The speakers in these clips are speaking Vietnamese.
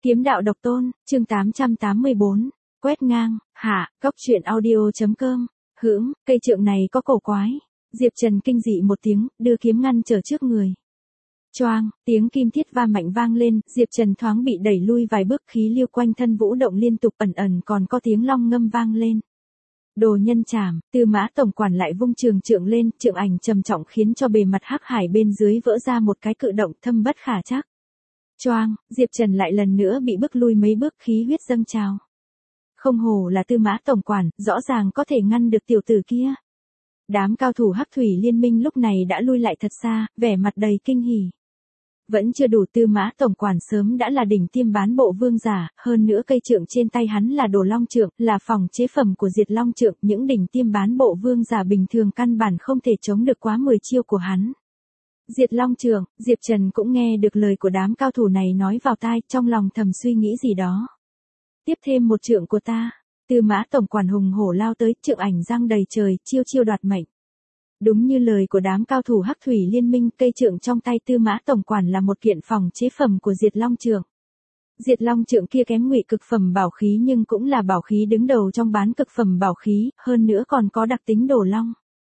Kiếm đạo độc tôn, chương 884, quét ngang, hạ, cóc truyện audio.com, cây trượng này có cổ quái. Diệp Trần kinh dị một tiếng, đưa kiếm ngăn trở trước người. Choang, tiếng kim thiết va mạnh vang lên, Diệp Trần thoáng bị đẩy lui vài bước, khí lưu quanh thân vũ động liên tục, ẩn ẩn còn có tiếng long ngâm vang lên. Đồ nhân trảm, Tư Mã tổng quản lại vung trường trượng lên, trượng ảnh trầm trọng khiến cho bề mặt hắc hải bên dưới vỡ ra một cái cự động thâm bất khả trắc. Choang, Diệp Trần lại lần nữa bị bước lui mấy bước, khí huyết dâng trào. Không hổ là Tư Mã tổng quản, rõ ràng có thể ngăn được tiểu tử kia. Đám cao thủ Hắc Thủy Liên Minh lúc này đã lui lại thật xa, vẻ mặt đầy kinh hỉ. Vẫn chưa đủ, Tư Mã tổng quản sớm đã là đỉnh tiêm bán bộ vương giả, hơn nữa cây trượng trên tay hắn là Đồ Long trượng, là phòng chế phẩm của Diệt Long trượng, những đỉnh tiêm bán bộ vương giả bình thường căn bản không thể chống được quá 10 chiêu của hắn. Diệt Long trượng, Diệp Trần cũng nghe được lời của đám cao thủ này nói vào tai, trong lòng thầm suy nghĩ gì đó. Tiếp thêm một trượng của ta. Tư Mã tổng quản hùng hổ lao tới, trượng ảnh giang đầy trời, chiêu chiêu đoạt mệnh. Đúng như lời của đám cao thủ Hắc Thủy Liên Minh, cây trượng trong tay Tư Mã tổng quản là một kiện phòng chế phẩm của Diệt Long trượng. Diệt Long trượng kia kém ngụy cực phẩm bảo khí nhưng cũng là bảo khí đứng đầu trong bán cực phẩm bảo khí, hơn nữa còn có đặc tính Đồ Long.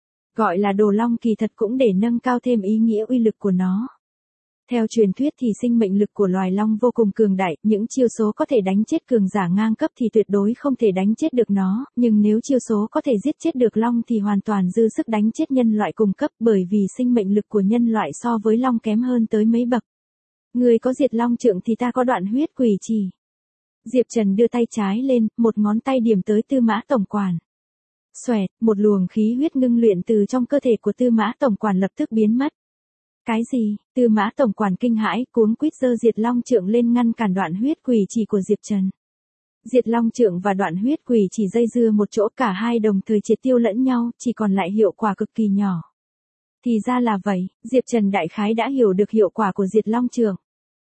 Gọi là Đồ Long kỳ thật cũng để nâng cao thêm ý nghĩa uy lực của nó. Theo truyền thuyết thì sinh mệnh lực của loài long vô cùng cường đại, những chiêu số có thể đánh chết cường giả ngang cấp thì tuyệt đối không thể đánh chết được nó, nhưng nếu chiêu số có thể giết chết được long thì hoàn toàn dư sức đánh chết nhân loại cùng cấp, bởi vì sinh mệnh lực của nhân loại so với long kém hơn tới mấy bậc. Người có Diệt Long trượng thì ta có Đoạn Huyết Quỷ Chỉ. Diệp Trần đưa tay trái lên, một ngón tay điểm tới Tư Mã tổng quản. Xoẹt, một luồng khí huyết ngưng luyện từ trong cơ thể của Tư Mã tổng quản lập tức biến mất. Cái gì? Tư Mã tổng quản kinh hãi, cuống quýt giơ Diệt Long trượng lên ngăn cản Đoạn Huyết Quỷ Chỉ của Diệp Trần. Diệt Long trượng và Đoạn Huyết Quỷ Chỉ dây dưa một chỗ, cả hai đồng thời triệt tiêu lẫn nhau, chỉ còn lại hiệu quả cực kỳ nhỏ. Thì ra là vậy, Diệp Trần đại khái đã hiểu được hiệu quả của Diệt Long trượng.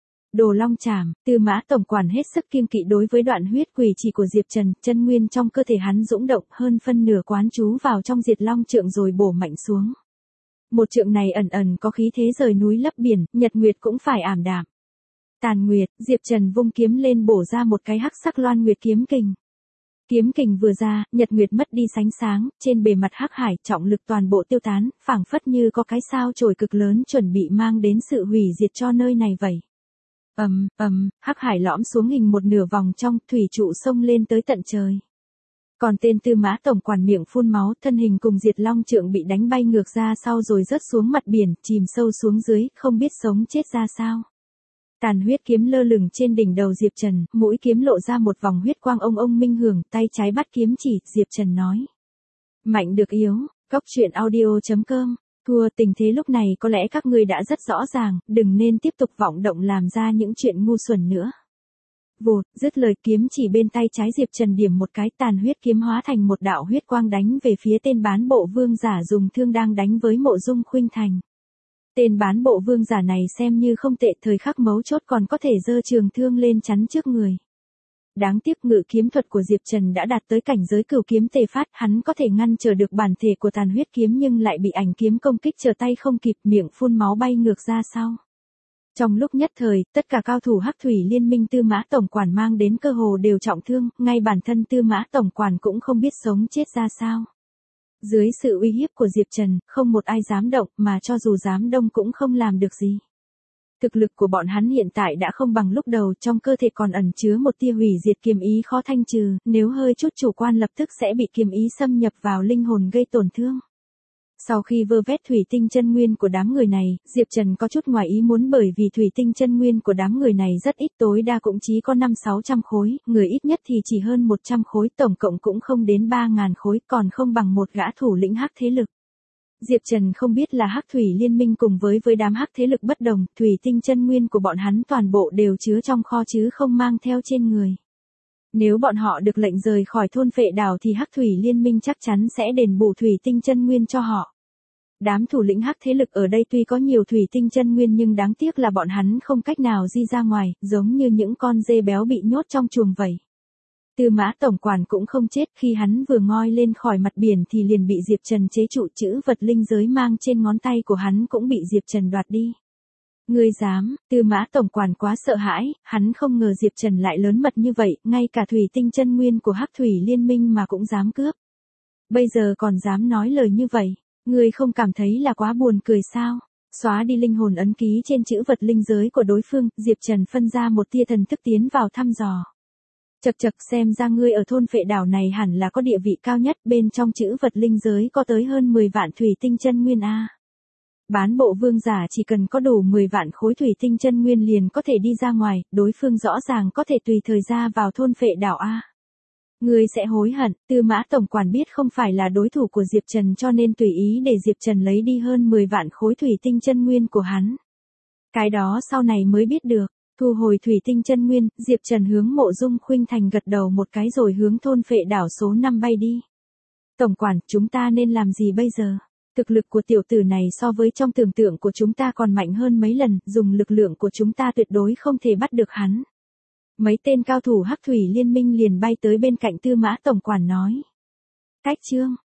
Đồ Long trảm, Tư Mã tổng quản hết sức kiêng kỵ đối với Đoạn Huyết Quỷ Chỉ của Diệp Trần, chân nguyên trong cơ thể hắn dũng động, hơn phân nửa quán chú vào trong Diệt Long trượng rồi bổ mạnh xuống. Một trượng này ẩn ẩn có khí thế rời núi lấp biển, nhật nguyệt cũng phải ảm đạm. Tàn nguyệt, Diệp Trần vung kiếm lên bổ ra một cái hắc sắc loan nguyệt kiếm kình. Kiếm kình vừa ra, nhật nguyệt mất đi sánh sáng, trên bề mặt hắc hải trọng lực toàn bộ tiêu tán, phảng phất như có cái sao chổi cực lớn chuẩn bị mang đến sự hủy diệt cho nơi này vậy. Hắc hải lõm xuống hình một nửa vòng trong, thủy trụ xông lên tới tận trời. Còn tên Tư Mã tổng quản miệng phun máu, thân hình cùng Diệt Long trượng bị đánh bay ngược ra sau rồi rớt xuống mặt biển, chìm sâu xuống dưới, không biết sống chết ra sao. Tàn huyết kiếm lơ lửng trên đỉnh đầu Diệp Trần, mũi kiếm lộ ra một vòng huyết quang ông minh hưởng, tay trái bắt kiếm chỉ, Diệp Trần nói. Mạnh được yếu, cóc truyện audio.com, thua. Tình thế lúc này có lẽ các ngươi đã rất rõ ràng, đừng nên tiếp tục vọng động làm ra những chuyện ngu xuẩn nữa. Vụt, dứt lời, kiếm chỉ bên tay trái Diệp Trần điểm một cái, tàn huyết kiếm hóa thành một đạo huyết quang đánh về phía tên bán bộ vương giả dùng thương đang đánh với Mộ Dung Khuynh Thành. Tên bán bộ vương giả này xem như không tệ, thời khắc mấu chốt còn có thể giơ trường thương lên chắn trước người. Đáng tiếc ngự kiếm thuật của Diệp Trần đã đạt tới cảnh giới cửu kiếm tề phát, hắn có thể ngăn trở được bản thể của tàn huyết kiếm nhưng lại bị ảnh kiếm công kích trở tay không kịp, miệng phun máu bay ngược ra sau. Trong lúc nhất thời, tất cả cao thủ Hắc Thủy Liên Minh Tư Mã tổng quản mang đến cơ hồ đều trọng thương, ngay bản thân Tư Mã tổng quản cũng không biết sống chết ra sao. Dưới sự uy hiếp của Diệp Trần, không một ai dám động, mà cho dù dám đông cũng không làm được gì. Thực lực của bọn hắn hiện tại đã không bằng lúc đầu, trong cơ thể còn ẩn chứa một tia hủy diệt kiếm ý khó thanh trừ, nếu hơi chút chủ quan lập tức sẽ bị kiếm ý xâm nhập vào linh hồn gây tổn thương. Sau khi vơ vét thủy tinh chân nguyên của đám người này, Diệp Trần có chút ngoài ý muốn, bởi vì thủy tinh chân nguyên của đám người này rất ít, tối đa cũng chỉ có 500-600 khối, người ít nhất thì chỉ hơn 100 khối, tổng cộng cũng không đến 3.000 khối, còn không bằng một gã thủ lĩnh hắc thế lực. Diệp Trần không biết là Hắc Thủy Liên Minh cùng với đám hắc thế lực bất đồng, thủy tinh chân nguyên của bọn hắn toàn bộ đều chứa trong kho chứ không mang theo trên người. Nếu bọn họ được lệnh rời khỏi thôn Phệ Đảo thì Hắc Thủy Liên Minh chắc chắn sẽ đền bù thủy tinh chân nguyên cho họ. Đám thủ lĩnh hắc thế lực ở đây tuy có nhiều thủy tinh chân nguyên nhưng đáng tiếc là bọn hắn không cách nào di ra ngoài, giống như những con dê béo bị nhốt trong chuồng vậy. Tư Mã tổng quản cũng không chết, khi hắn vừa ngoi lên khỏi mặt biển thì liền bị Diệp Trần chế trụ, chữ vật linh giới mang trên ngón tay của hắn cũng bị Diệp Trần đoạt đi. Ngươi dám, Tư Mã tổng quản quá sợ hãi, hắn không ngờ Diệp Trần lại lớn mật như vậy, ngay cả thủy tinh chân nguyên của Hắc Thủy Liên Minh mà cũng dám cướp. Bây giờ còn dám nói lời như vậy, ngươi không cảm thấy là quá buồn cười sao? Xóa đi linh hồn ấn ký trên chữ vật linh giới của đối phương, Diệp Trần phân ra một tia thần thức tiến vào thăm dò. Chậc chậc, xem ra ngươi ở thôn Phệ Đảo này hẳn là có địa vị cao nhất, bên trong chữ vật linh giới có tới hơn 10 vạn thủy tinh chân nguyên a. Bán bộ vương giả chỉ cần có đủ 10 vạn khối thủy tinh chân nguyên liền có thể đi ra ngoài, đối phương rõ ràng có thể tùy thời ra vào thôn Phệ Đảo a. Ngươi sẽ hối hận, Tư Mã tổng quản biết không phải là đối thủ của Diệp Trần cho nên tùy ý để Diệp Trần lấy đi hơn 10 vạn khối thủy tinh chân nguyên của hắn. Cái đó sau này mới biết được. Thu hồi thủy tinh chân nguyên, Diệp Trần hướng Mộ Dung Khuynh Thành gật đầu một cái rồi hướng thôn Phệ Đảo số 5 bay đi. Tổng quản, chúng ta nên làm gì bây giờ? Thực lực của tiểu tử này so với trong tưởng tượng của chúng ta còn mạnh hơn mấy lần, dùng lực lượng của chúng ta tuyệt đối không thể bắt được hắn. Mấy tên cao thủ Hắc Thủy Liên Minh liền bay tới bên cạnh Tư Mã tổng quản nói. Cách chương